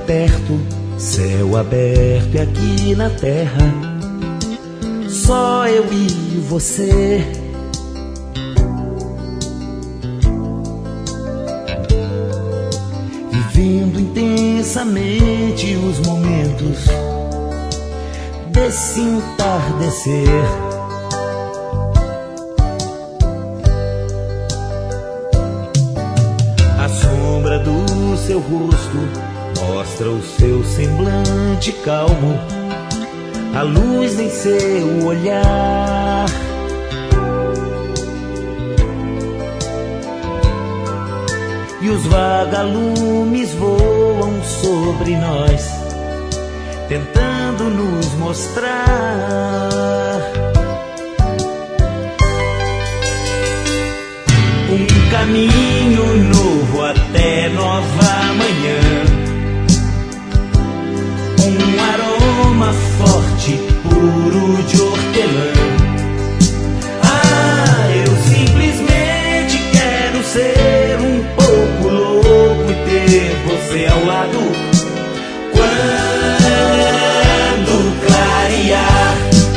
perto, céu aberto e aqui na terra só eu e você. Vivendo intensamente os momentos desse entardecer. A sombra do seu rosto mostra o seu semblante calmo, a luz em seu olhar. E os vagalumes voam sobre nós, tentando nos mostrar um caminho novo até nova manhã. Um aroma forte, puro de hortelã. Ah, eu simplesmente quero ser um pouco louco e ter você ao lado quando clarear.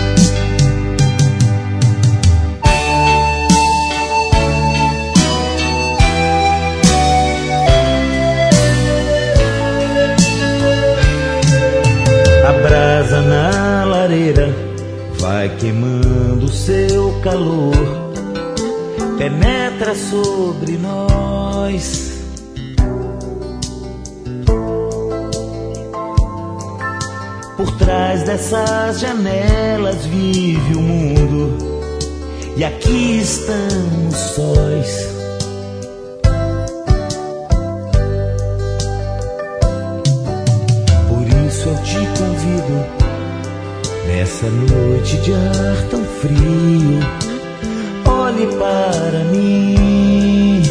A brasa na lareira vai queimando o seu calor, penetra sobre nós. Por trás dessas janelas vive o mundo, e aqui estamos sós. Por isso eu te convido, nessa noite de ar tão frio, olhe para mim.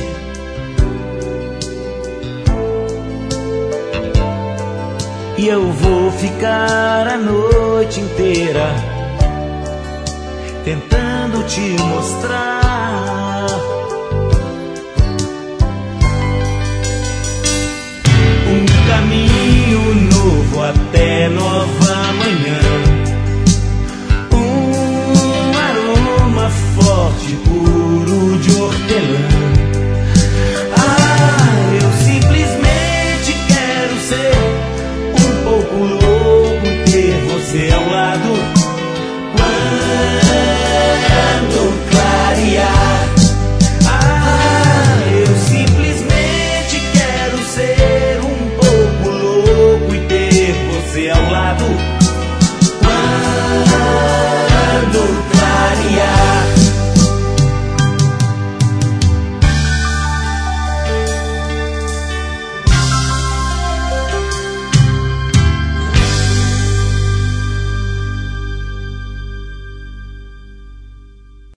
E eu vou ficar a noite inteira tentando te mostrar um caminho novo até nova manhã. Um aroma forte, puro de hortelã. Ah, eu simplesmente quero ser um pouco louco e ter você ao lado